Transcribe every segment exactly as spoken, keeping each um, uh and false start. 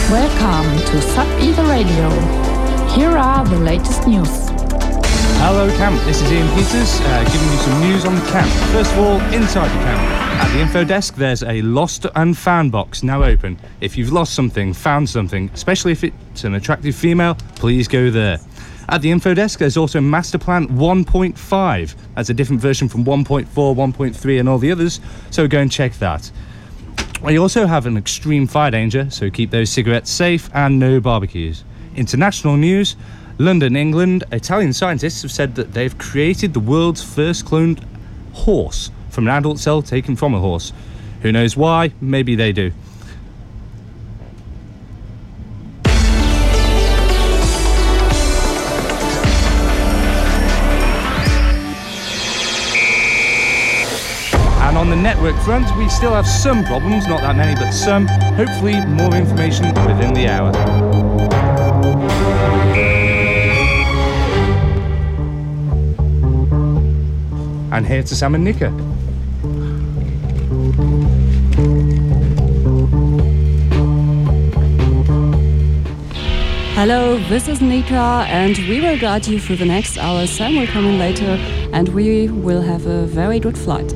Welcome to Sub Ether Radio. Here are the latest news. Hello camp, this is Ian Peters, uh, giving you some news on the camp. First of all, inside the camp. At the info desk, there's a lost and found box now open. If you've lost something, found something, especially if it's an attractive female, please go there. At the info desk, there's also Master Plan one point five. That's a different version from one point four, one point three and all the others, so go and check that. We also have an extreme fire danger, so keep those cigarettes safe and no barbecues. International news, London, England, Italian scientists have said that they've created the world's first cloned horse from an adult cell taken from a horse. Who knows why? Maybe they do. And on the network front, we still have some problems, not that many, but some. Hopefully, more information within the hour. And here to Sam and Nika. Hello, this is Nika, and we will guide you through the next hour. Sam will come in later, and we will have a very good flight.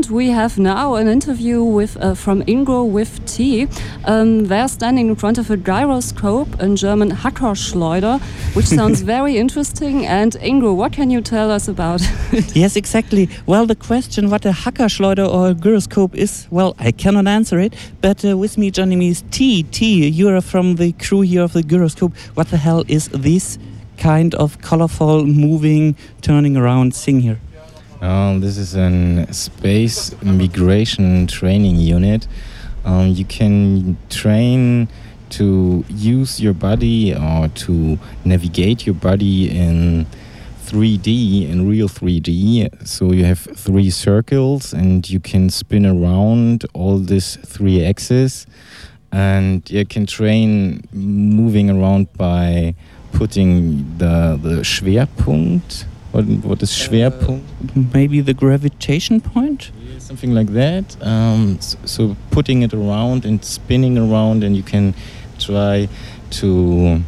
we have now an interview with uh, from Ingo with T. Um, they're standing in front of a gyroscope, in German Hackerschleuder, which sounds very interesting. And Ingo, what can you tell us about it? Yes, exactly. Well, the question what a Hackerschleuder or a gyroscope is, well, I cannot answer it. But uh, with me joining me is T. T, you're from the crew here of the gyroscope. What the hell is this kind of colorful, moving, turning around thing here? Um, this is a space migration training unit. Um, you can train to use your body or to navigate your body in three D, in real three D. So you have three circles and you can spin around all these three axes, and you can train moving around by putting the, the Schwerpunkt. What, what is Schwerpunkt? Uh, maybe the gravitation point? Yeah, something like that. Um, so, so putting it around and spinning around, and you can try to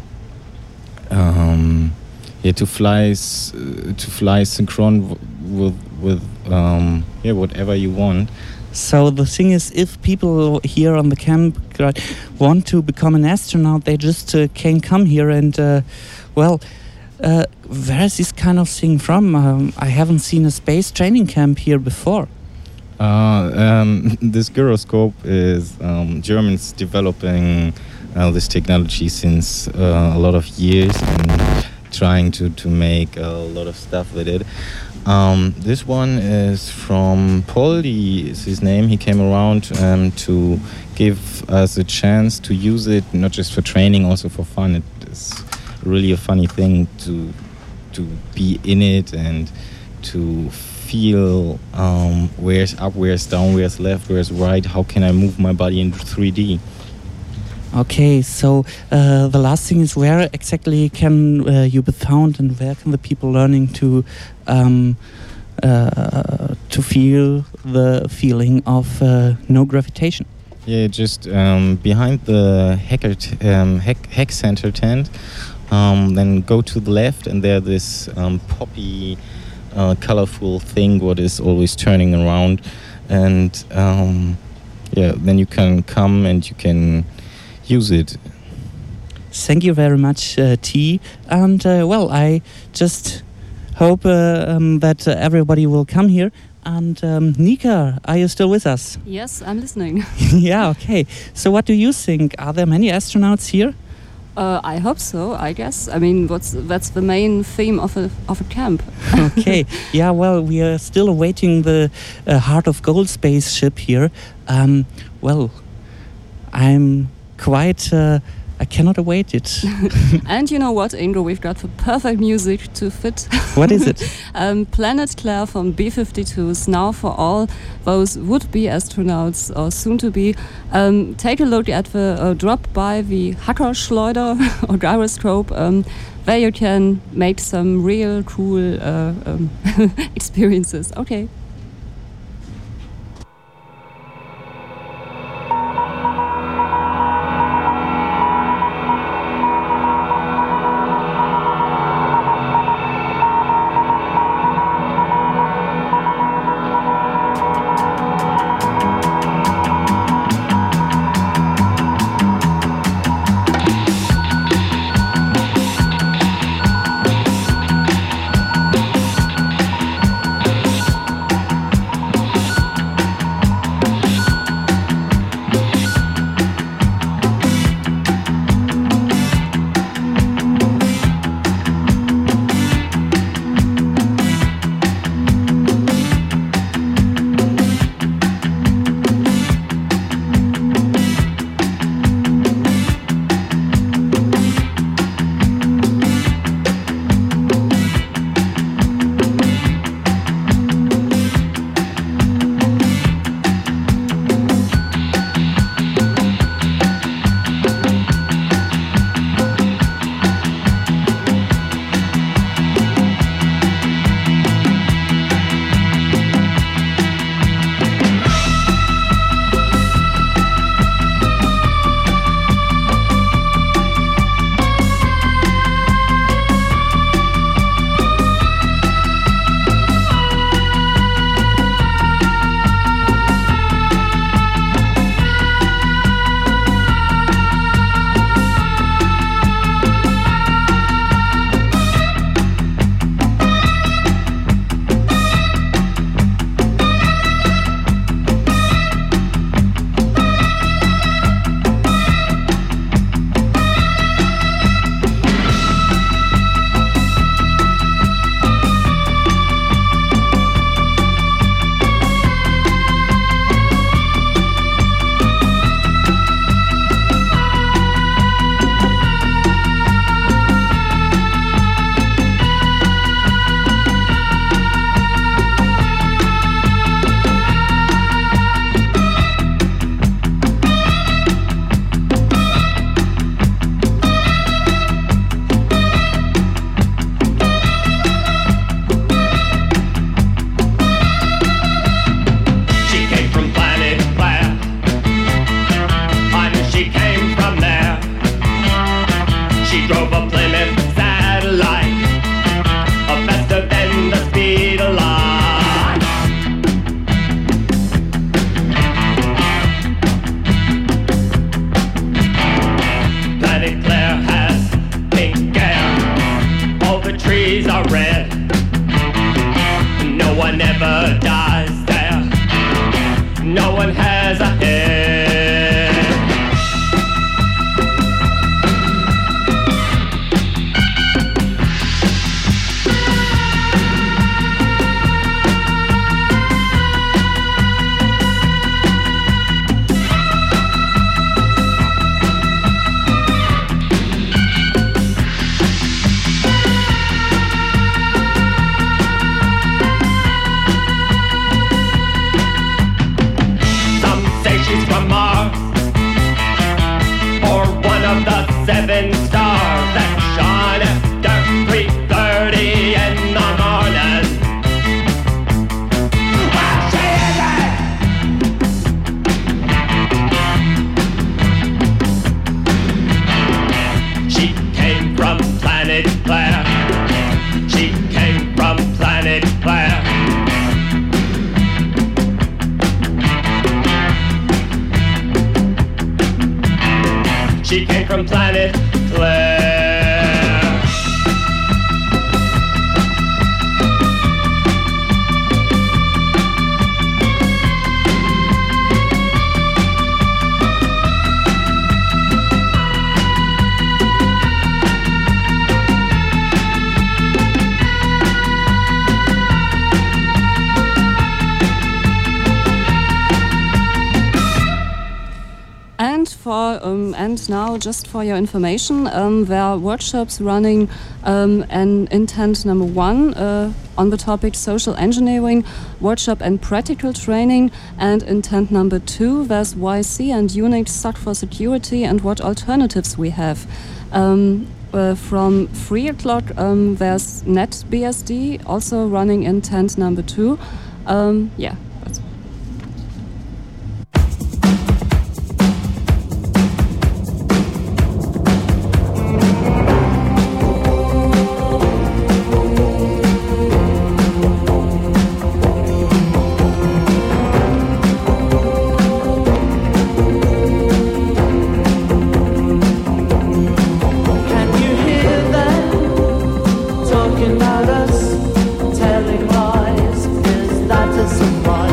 um, yeah to fly s- uh, to fly synchron w- with with um, yeah whatever you want. So the thing is, if people here on the camp want to become an astronaut, they just uh, can come here and uh, well. Uh, where is this kind of thing from? Um, I haven't seen a space training camp here before. Uh, um, this gyroscope is um, Germans developing uh, this technology since uh, a lot of years and trying to, to make a lot of stuff with it. Um, this one is from Poldi, is his name. He came around um, to give us a chance to use it, not just for training, also for fun. It is really a funny thing to to be in it and to feel um, where's up, where's down, where's left, where's right. How can I move my body in three D? Okay, so uh, the last thing is, where exactly can uh, you be found, and where can the people learning to um, uh, to feel the feeling of uh, no gravitation? Yeah, just um, behind the hacker t- um, hack, hack center tent. Um, then go to the left, and there this um, poppy, uh, colorful thing what is always turning around, and um, yeah, then you can come and you can use it. Thank you very much, uh, T. And uh, well, I just hope uh, um, that uh, everybody will come here. And um, Nika, are you still with us? Yes, I'm listening. Yeah, okay. So what do you think? Are there many astronauts here? Uh, I hope so, I guess. I mean, what's that's the main theme of a of a camp. Okay. Yeah, well, we are still awaiting the uh, Heart of Gold spaceship here. Um, well, I'm quite... Uh, I cannot await it. And you know what, Ingo? We've got the perfect music to fit. What is it? um, Planet Claire from B fifty-twos, now for all those would-be astronauts or soon-to-be. Um, take a look at the, uh, drop by the Hackerschleuder or gyroscope. Um, where you can make some real cool uh, um, experiences. Okay. no one has a head. Seven stars that shine after three thirty in the morning. Well, she isn't. She came from planet Claire. She came from planet Claire. She came from planet Claire. For, um, and now, just for your information, um, there are workshops running um, and in tent number one uh, on the topic social engineering, workshop and practical training, and in tent number two there's Y C and Unix S O C for security and what alternatives we have. Um, uh, from three o'clock um, there's NetBSD also running in tent number two. Um, yeah. Talking about us, telling lies, 'cause that is a lie.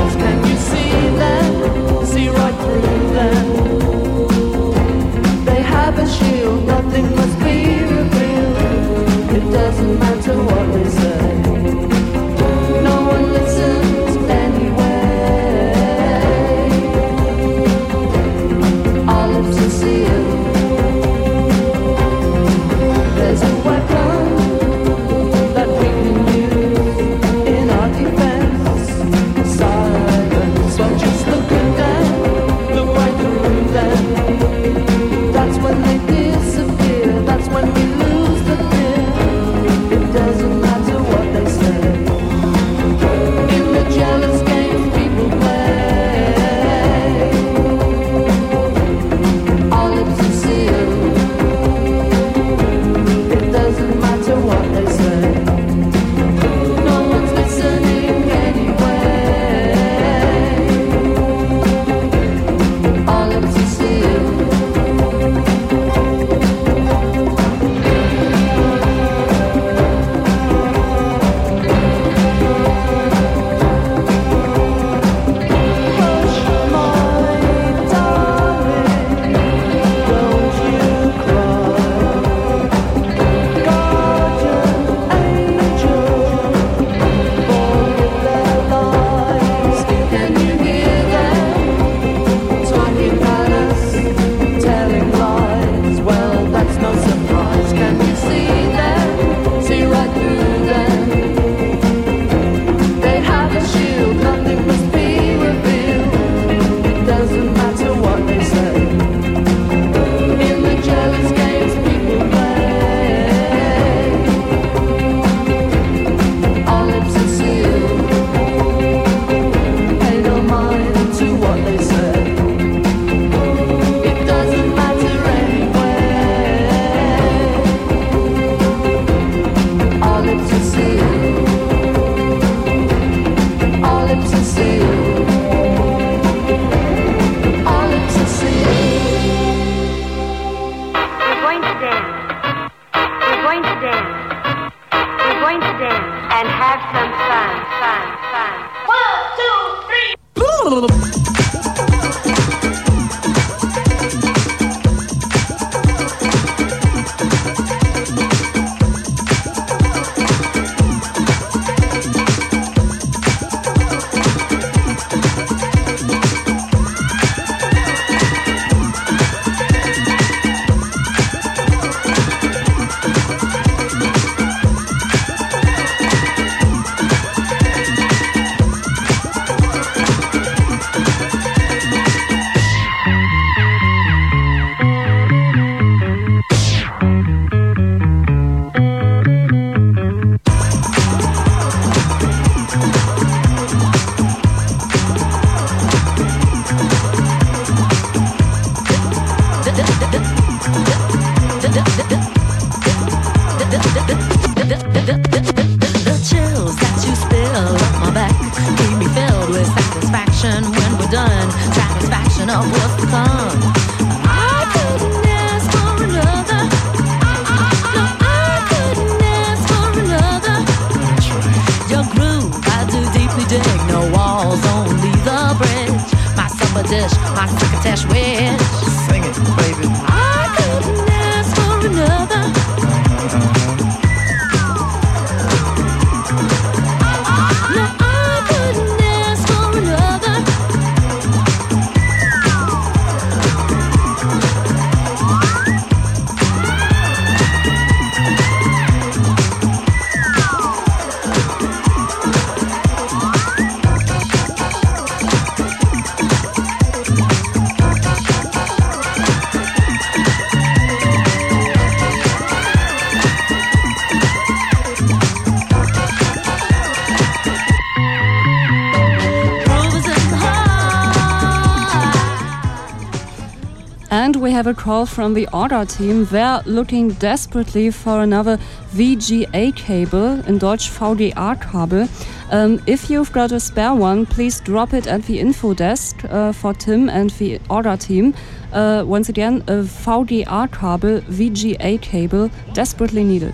And we have a call from the Order team. They're looking desperately for another V G A cable, in Deutsch V D A-Kabel. Um, if you've got a spare one, please drop it at the info desk uh, for Tim and the Order team. Uh, once again, a V D A-Kabel, V G A cable, desperately needed.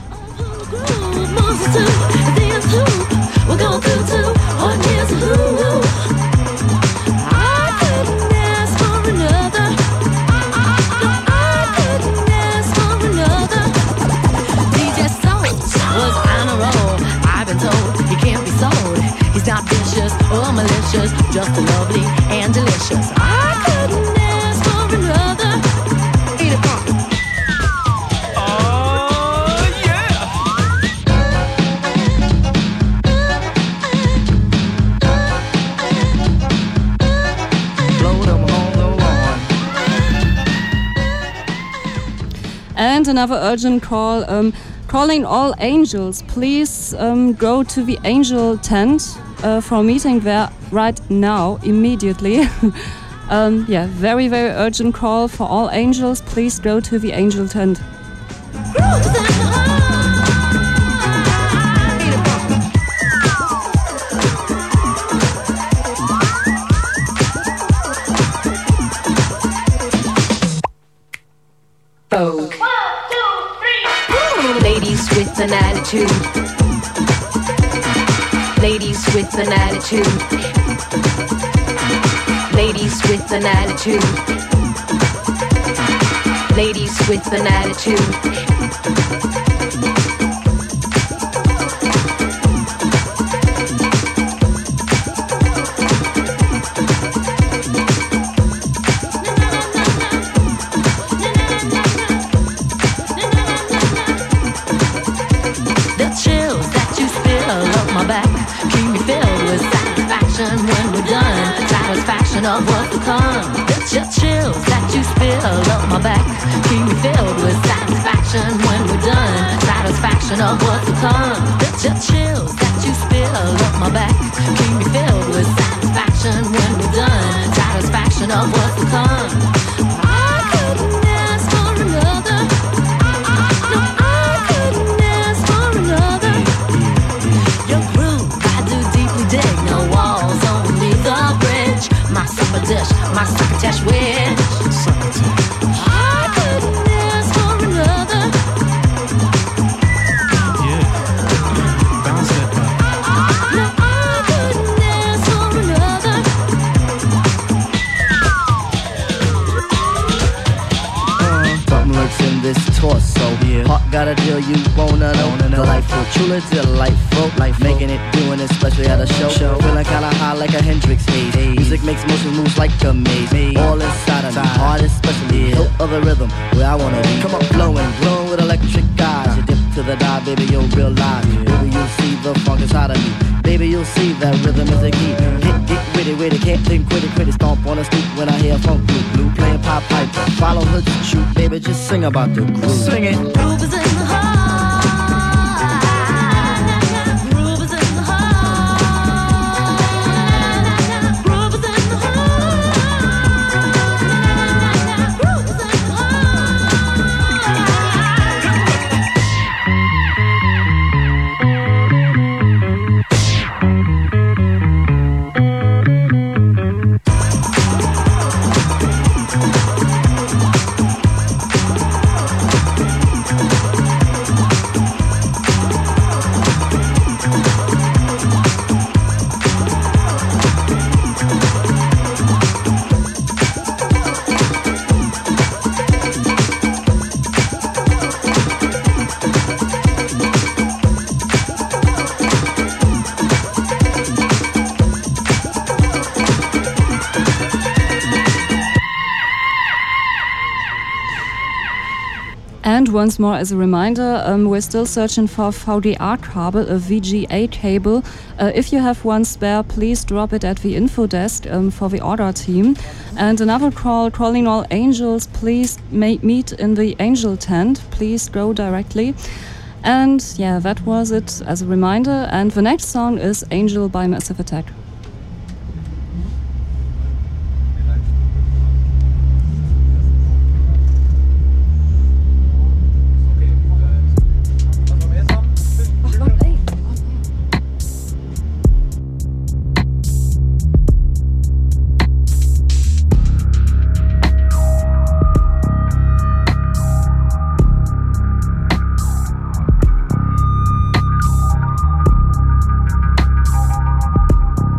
Not vicious or malicious, just lovely and delicious. I couldn't ask for another. Eat it from me. Oh, yeah. Blow them on the lawn. And another urgent call. Um, calling all angels, please um, go to the angel tent. Uh, for a meeting there right now, immediately. um, yeah, very, very urgent call for all angels. Please go to the angel tent. Vogue. One, two, three. Ladies with an attitude. Ladies with an attitude. Ladies with an attitude. Ladies with an attitude. The chills that you spill up my back keep me filled with satisfaction when we're done. Satisfaction of what's to come. The ch- chills that you spill up my back keep me filled with satisfaction when we're done. Satisfaction of what's to come. The ch- chills that you spill up my back keep me filled with satisfaction when we're done. Satisfaction of what's to come. I couldn't ask for another. No, I couldn't ask for another. Your groove, I do deeply dig. No walls, only the bridge. My supper dish, my succotash wish. I couldn't ask for another. Yeah. Bounce that back. No, I couldn't ask for another. real, you wanna know. Delightful, truly delightful. Life making it, doing it, especially at a show. Feeling kinda high like a Hendrix haze. Music makes motion moves like a maze. All inside of me, heart especially. Hilt of the rhythm, where I wanna be. Come on, flowing, glowing with electric eyes. You dip to the dive, baby, you'll realize. Baby, you'll see the funk inside of me. Baby, you'll see that rhythm is a key. Get, get witty, witty, can't think, quit it, quit it. Stomp on the stoop when I hear funk blue, blue playing pop piper. Follow her to shoot, baby, just sing about the groove. Sing it. Groove is in the heart. Groove is in the heart. Groove is in the heart. Groove is in the And once more, as a reminder, um, we're still searching for V G A cable, a V G A cable. Uh, if you have one spare, please drop it at the info desk um, for the order team. And another call, calling all angels, please ma- meet in the angel tent. Please go directly. And yeah, that was it as a reminder. And the next song is Angel by Massive Attack. heart.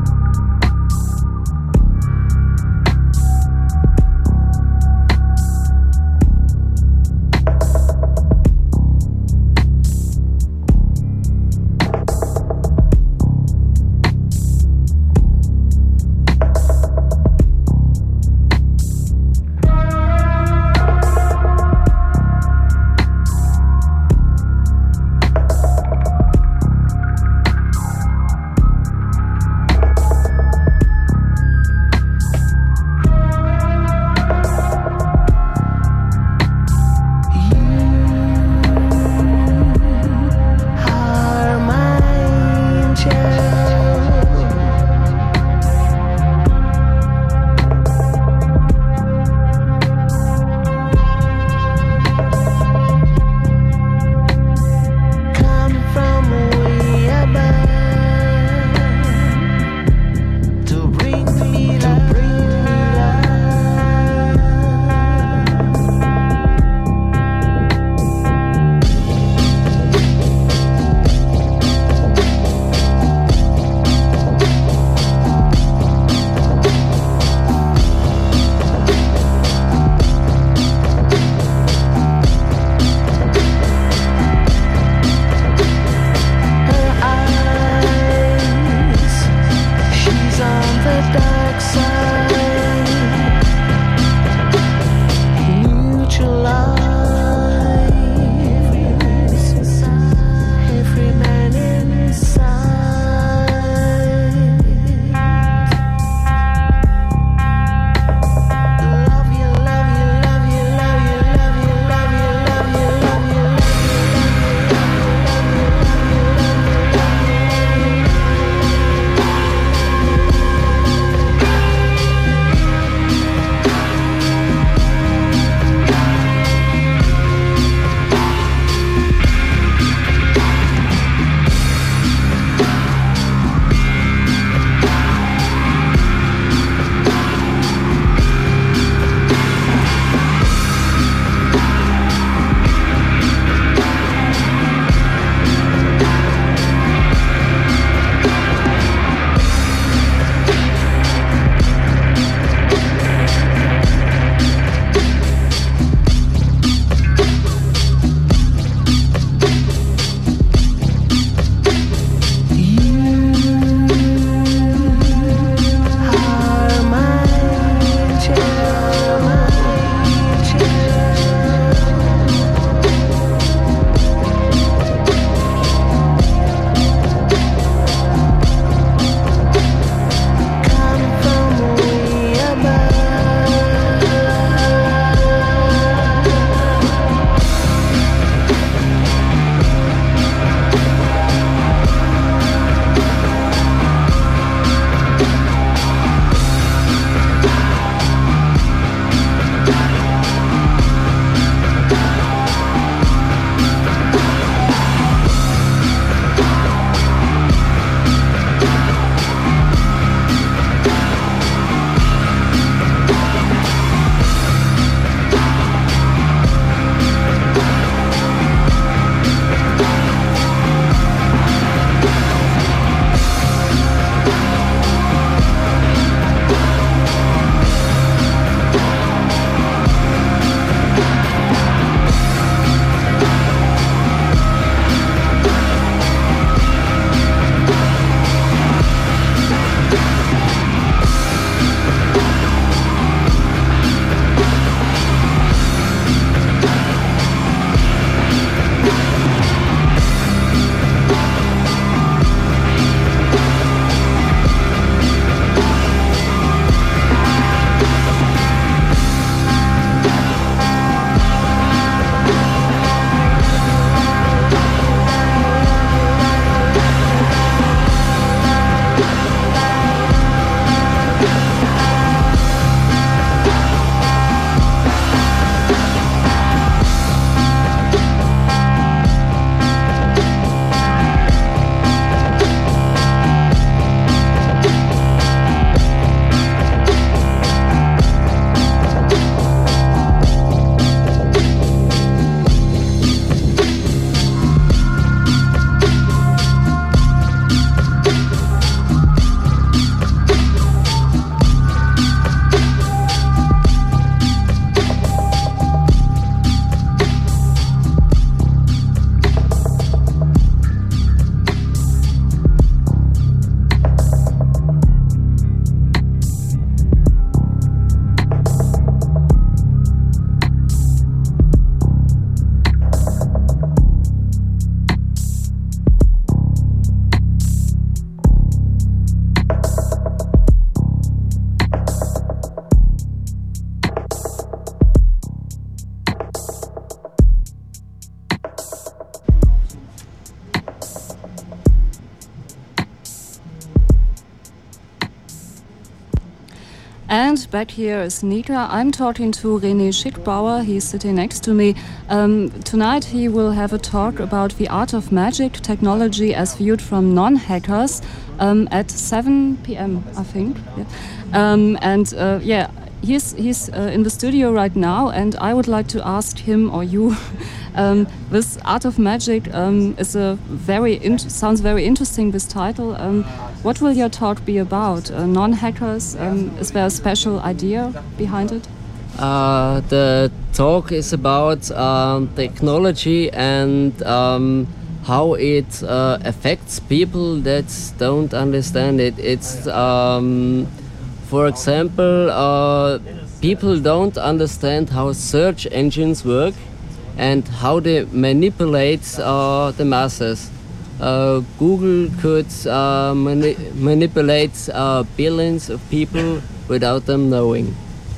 And back here is Nika. I'm talking to René Schickbauer. He's sitting next to me. Um, tonight he will have a talk about the art of magic, technology as viewed from non-hackers um, at seven p m I think. Yeah. Um, and uh, yeah, he's, he's uh, in the studio right now, and I would like to ask him or you Um, this art of magic um, is a very sounds very interesting. This title. Um, what will your talk be about? Uh, non-hackers. Um, is there a special idea behind it? Uh, the talk is about um, technology and um, how it uh, affects people that don't understand it. It's, um, for example, uh, people don't understand how search engines work and how they manipulate uh, the masses. Uh, Google could uh, mani manipulate uh, billions of people without them knowing.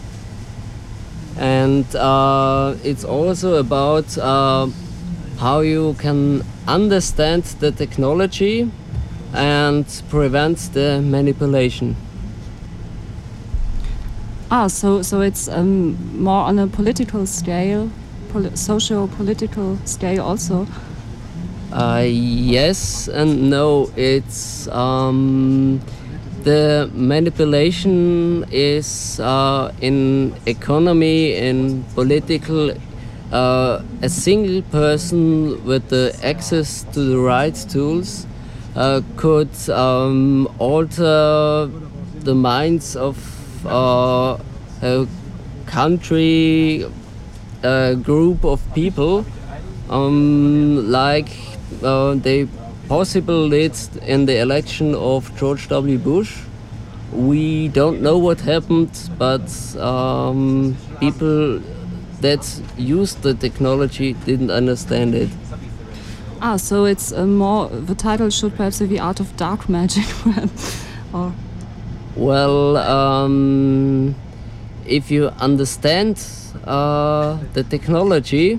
And uh, it's also about uh, how you can understand the technology and prevent the manipulation. Ah, so so it's um, more on a political scale. Socio-political scale also? Uh, yes and no. It's um, the manipulation is uh, in economy, in political. Uh, a single person with the access to the right tools uh, could um, alter the minds of uh, a country. A group of people, um, like uh, they possibly did in the election of George W. Bush. We don't know what happened, but um, people that used the technology didn't understand it. Ah, so it's uh, more. The title should perhaps be the art of dark magic, or. Well, um, if you understand Uh, the technology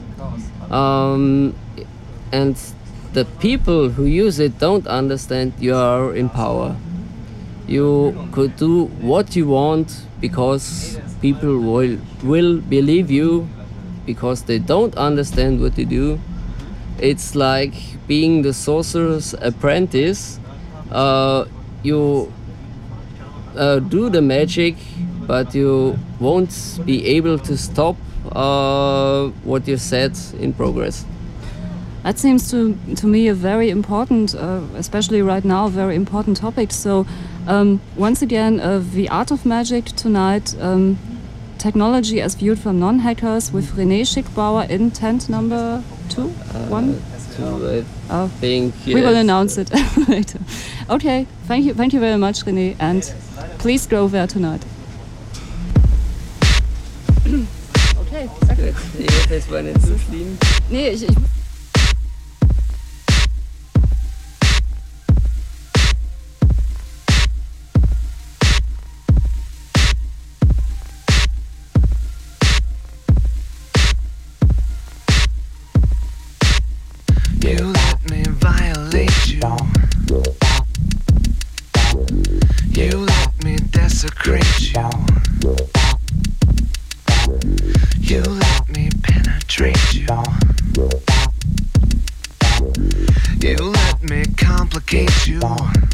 um, and the people who use it don't understand you are in power. You could do what you want because people will, will believe you because they don't understand what you do. It's like being the sorcerer's apprentice. Uh, you uh, do the magic, but you won't be able to stop uh, what you set in progress. That seems to to me a very important, uh, especially right now, very important topic. So um, once again, uh, the art of magic tonight, um, technology as viewed from non-hackers with René Schickbauer in tent number two, uh, one. Two, I oh. think. Yes. We will announce it later. Okay, thank you, thank you very much, René, and please go there tonight. Okay, sag gut. Das war nicht so schlimm. Nee, ich, ich You let me violate you. You let me desecrate you. You let me penetrate you. You let me complicate you.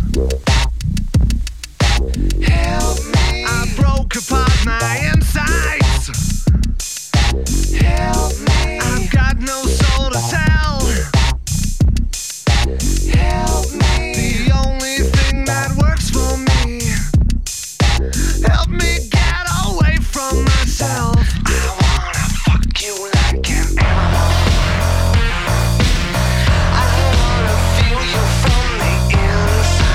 Help me. I broke apart my insides. Help me. I've got no soul to tell. Help me. The only thing that works for me. Help me get away from myself. I wanna fuck you like an animal. I wanna feel you from the inside.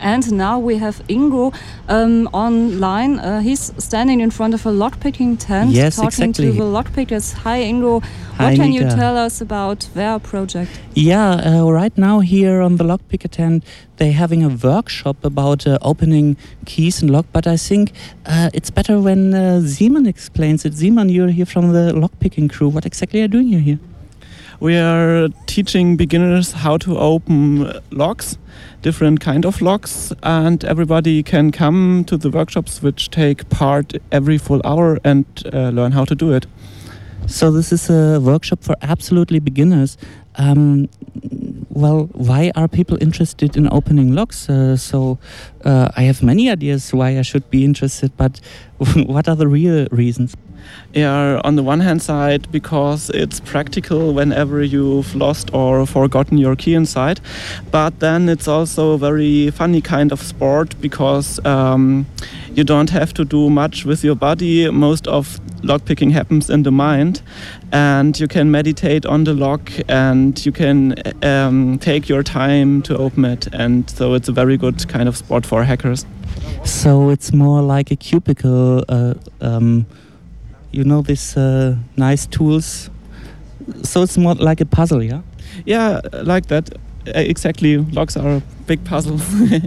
And now we have Ingo um, online. Uh, he's standing in front of a lockpicking tent, yes, talking exactly. to the lockpickers. Hi, Ingo. Hi, what can Nika. you tell us about their project? Yeah, uh, right now here on the lockpicker tent, they're having a workshop about uh, opening keys and lock. But I think uh, it's better when uh, Simon explains it. Simon, you're here from the lockpicking crew. What exactly are you doing here? We are teaching beginners how to open locks, different kind of locks, and everybody can come to the workshops which take part every full hour and uh, learn how to do it. So this is a workshop for absolutely beginners. Um, well, why are people interested in opening locks? Uh, so uh, I have many ideas why I should be interested, but what are the real reasons? Yeah, on the one hand side, because it's practical whenever you've lost or forgotten your key inside, but then it's also a very funny kind of sport because um, you don't have to do much with your body. Most of lockpicking happens in the mind, and you can meditate on the lock and you can um, take your time to open it, and so it's a very good kind of sport for hackers. So it's more like a cubicle, uh, um, you know, these uh, nice tools. So it's more like a puzzle, yeah? Yeah, like that. Exactly. Locks are a big puzzle.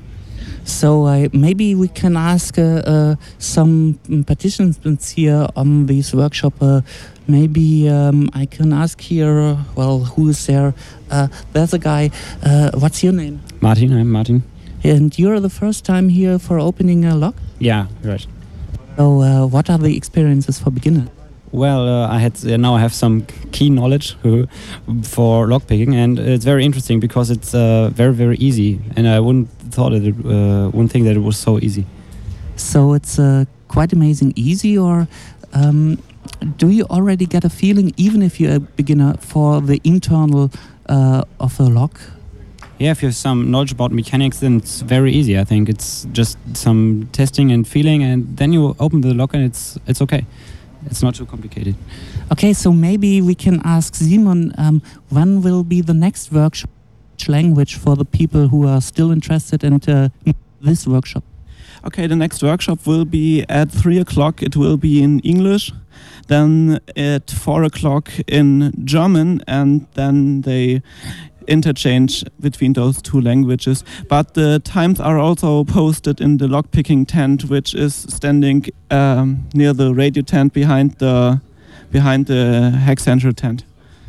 So uh, maybe we can ask uh, uh, some participants here on this workshop. Uh, maybe um, I can ask here, uh, well, who is there? Uh, there's a guy. Uh, what's your name? Martin, I'm Martin. And you're the first time here for opening a lock? Yeah, right. So uh, what are the experiences for beginners? Well, uh, I had uh, now I have some key knowledge uh, for lockpicking, and it's very interesting because it's uh, very very easy, and I wouldn't thought it uh, wouldn't think that it was so easy. So it's uh, quite amazing easy, or um, do you already get a feeling, even if you're a beginner, for the internal uh, of a lock? Yeah, if you have some knowledge about mechanics, then it's very easy. I think it's just some testing and feeling, and then you open the lock, and it's it's okay. It's not too complicated. Okay, so maybe we can ask Simon, um, when will be the next workshop language for the people who are still interested in uh, this workshop? Okay, the next workshop will be at three o'clock. It will be in English, then at four o'clock in German, and then they interchange between those two languages. But the times are also posted in the lockpicking tent, which is standing um, near the radio tent behind the behind the Hack Central tent.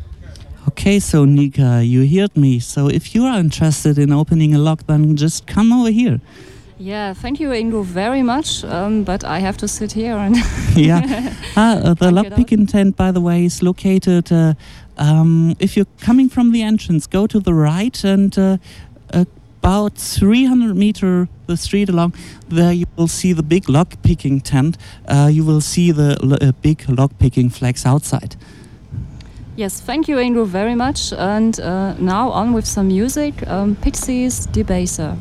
Okay, so Nika, you heard me. So if you are interested in opening a lock, then just come over here. Yeah, thank you, Ingo, very much. Um, but I have to sit here and yeah. Ah, uh, the lockpicking tent, by the way, is located. Uh, um, if you're coming from the entrance, go to the right, and uh, about three hundred meter the street along there, you will see the big lockpicking tent. Uh, you will see the uh, big lockpicking flags outside. Yes, thank you, Ingo, very much. And uh, now on with some music. Um, Pixies, Debaser.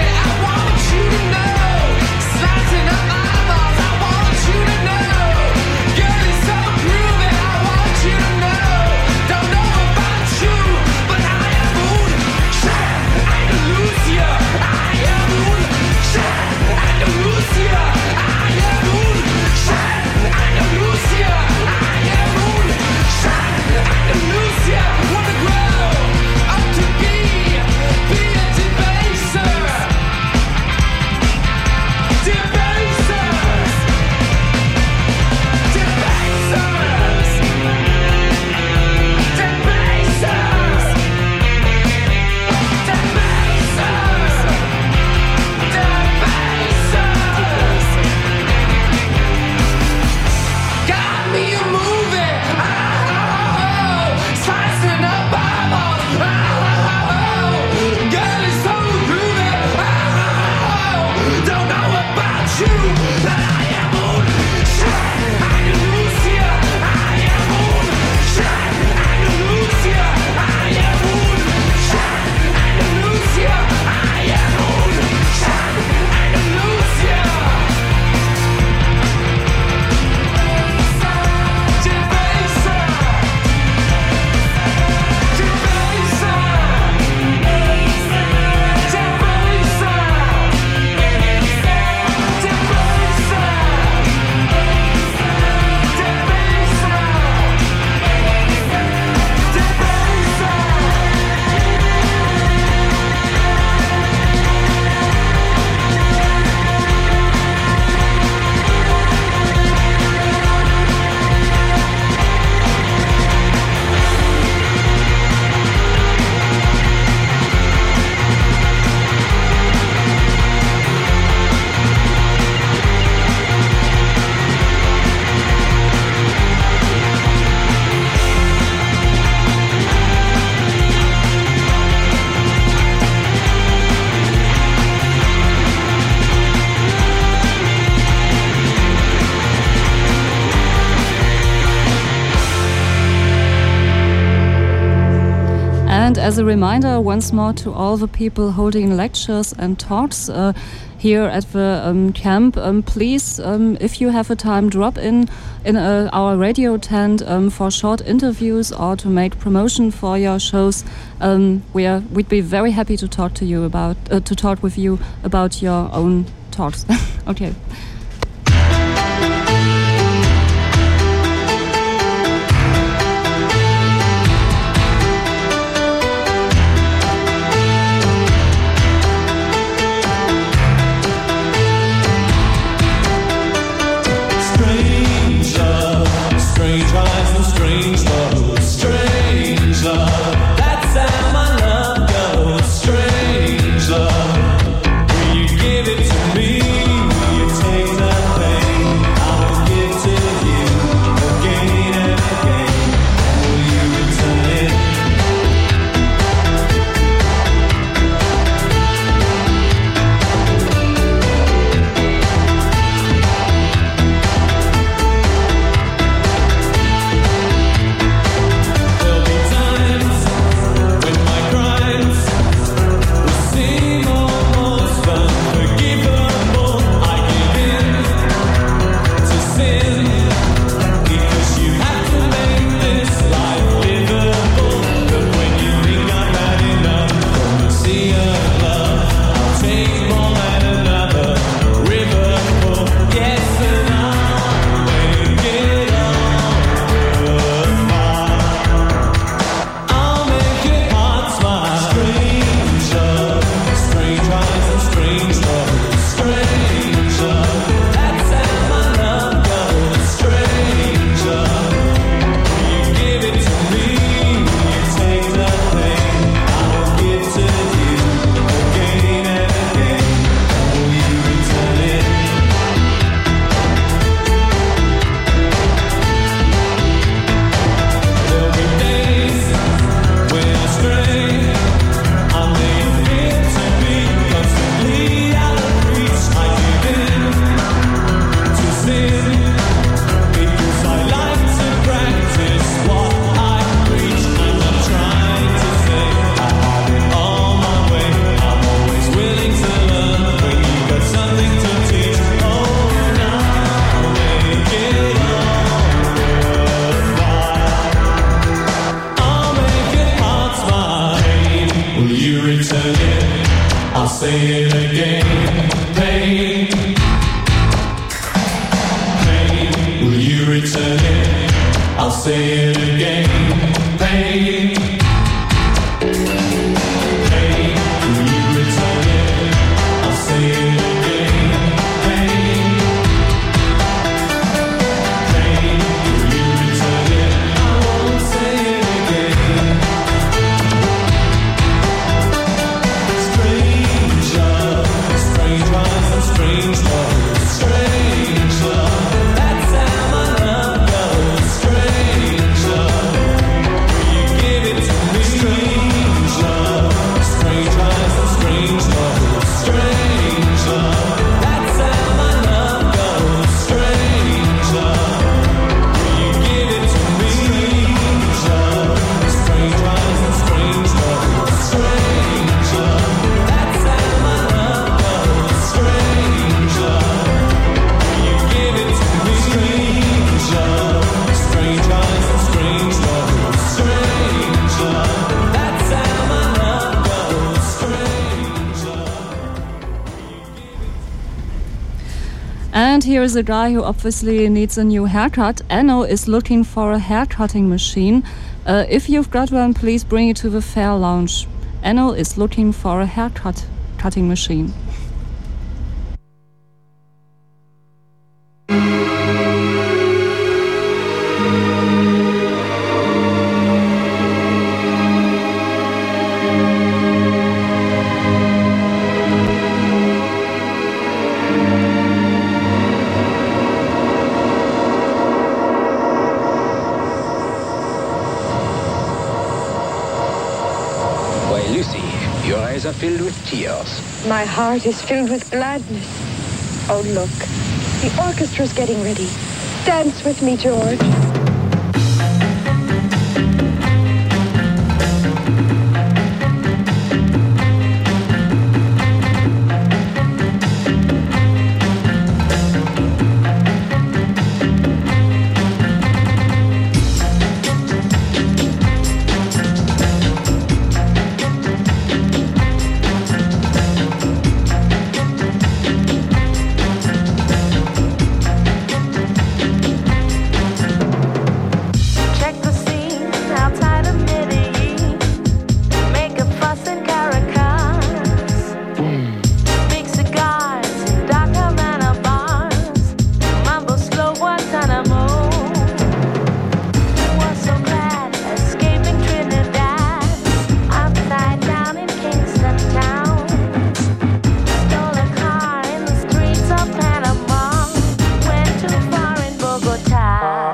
Slicing up my eyeballs, I want you to know And as a reminder, once more to all the people holding lectures and talks uh, here at the um, camp, um, please, um, if you have a time, drop in in uh, our radio tent um, for short interviews or to make promotion for your shows. Um, we are, we'd be very happy to talk to you about uh, to talk with you about your own talks. Okay. Strange eyes and strange love, strange love. That's how my love goes. Strange love. Will you give it to me? Will you take the pain? I will give to you again and again. Will you return it? And here is a guy who obviously needs a new haircut. Enno is looking for a haircutting machine. Uh, if you've got one, please bring it to the Fair Lounge. Enno is looking for a haircut cutting machine. Are filled with tears. My heart is filled with gladness. Oh, look. The orchestra's getting ready. Dance with me, George.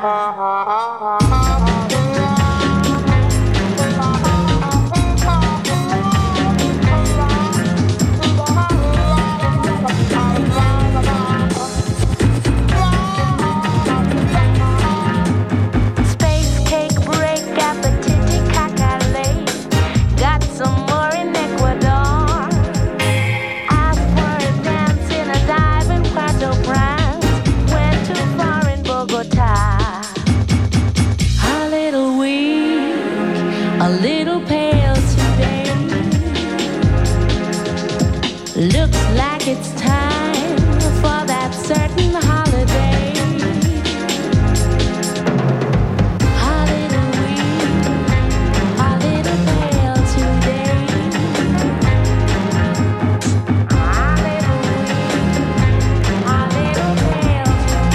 It's time for that certain holiday. A little weak, a little pale today. A little weak, a little pale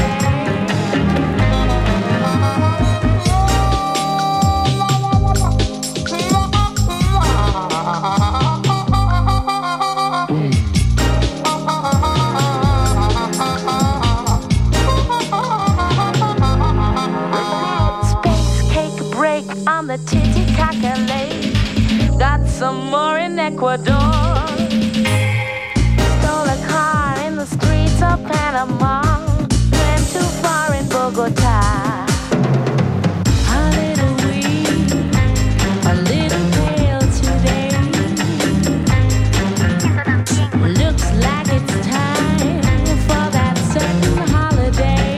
on the Titicaca. Got some more in Ecuador. Stole a car in the streets of Panama. Went too far in Bogota. A little weak, a little pale today. Looks like it's time for that certain holiday.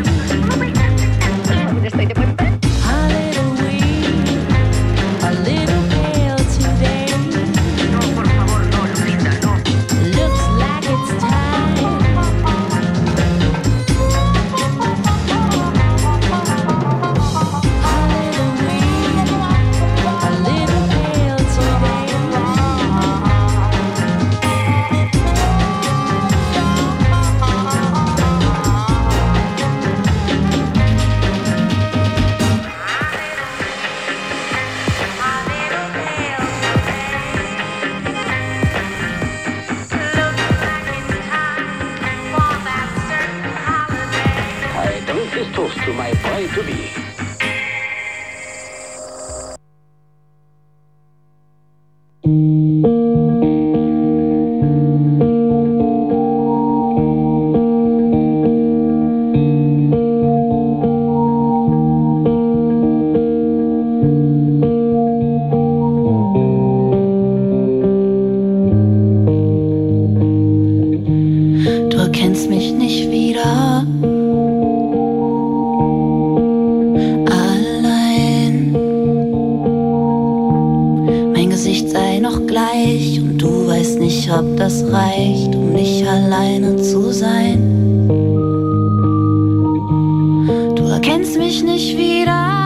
To my boy to be. Du erkennst mich nicht wieder. Und du weißt nicht, ob das reicht, um nicht alleine zu sein. Du erkennst mich nicht wieder.